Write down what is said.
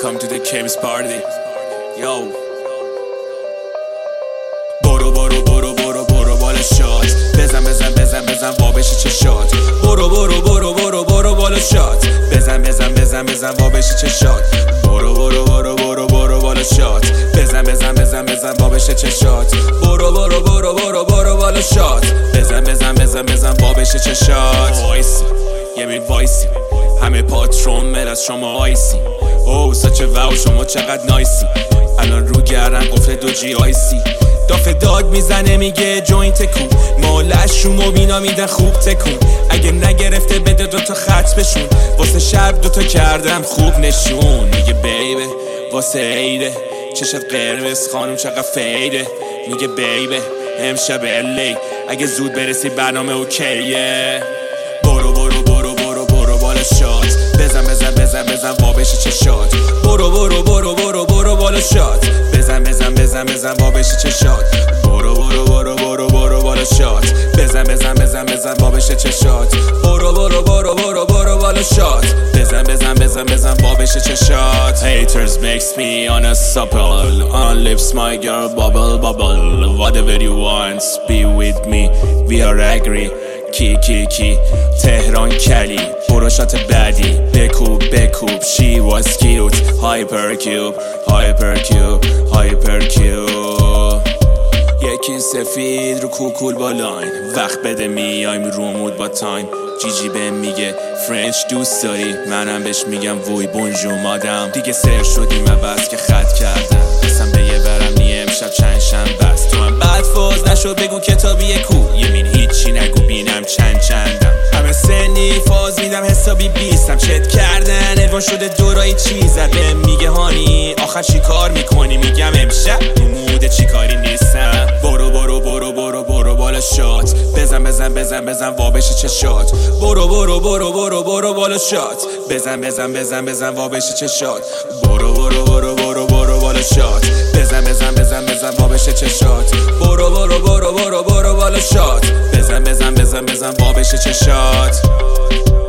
Welcome to the Caves party. Yo. برو برو برو برو برو بالا شات. بزن بزن بزن بزن وا بشه چشات. برو برو برو برو برو بالا شات. بزن بزن بزن بزن وا بشه چشات. برو برو برو برو برو بالا شات. بزن بزن بزن بزن وا بشه چشات. برو برو برو برو برو بالا شات. بزن بزن بزن بزن وا بشه چشات. وایسی یه می وایسی همه پاترون مل از شما آیسی. او ساچه واو شما چقدر نایسی. الان رو گردن قفل دو جی آیسی. دافه داد میزنه میگه جوینت کو. مالش رو مبینا میدن خوب تکون. اگه نگرفته بده دوتا خط بشون. واسه شب دوتا کردم خوب نشون. میگه بیبه واسه عیده چشت قرمز خانم چقدر فیده. میگه بیبه امشب الی اگه زود برسی برنامه اوکیه. برو برو برو برو برو بالا شات. بزن بزن بزن بزن وا بشه چشات. برو برو برو برو برو بالا شات. بزن بزن بزن بزن وا بشه چشات. برو برو برو برو برو بالا شات. بزن بزن بزن بزن وا بشه چشات. برو برو برو برو برو بالا شات. بزن بزن بزن بزن وا بشه چشات. Haters makes me unstoppable. On lips my girl bubble bubble. Whatever you want be with me. We are agree. کی تهران کلی بروشات بعدی بکوب she was cute. hypercube یکی سفید رو کوکول بالاین. وقت بده میایم رو مود با تایم. جیجی بهم میگه فرنچ دوست داری. منم بهش میگم وی بونجو مادم. دیگه سر شدیم و بس که خط کردم. قسم به یه برم نیه امشب چند شنبه است. تو هم بعد فاز نشو بگو کتابیه کو. یمین هیچی نگو بینم چندم. همه سنی فاز میدم حسابی بیستم. چت کردن ادوان شده دورایی چیزم. بهم میگه هانی آخر چی کار میکنی. میگم امشب تو موده چی کاری نیستم. برو برو برو برو برو بالا شات. بزن بزن بزن بزن وا بشه چشات. برو برو برو برو برو بالا شات. بزن بزن بزن بزن وا بشه چشات. برو برو برو برو برو بالا شات. بزن بزن بزن بزن وا بشه چشات. برو برو برو برو برو بالا شات. بزن بزن بزن بزن وا بشه چشات.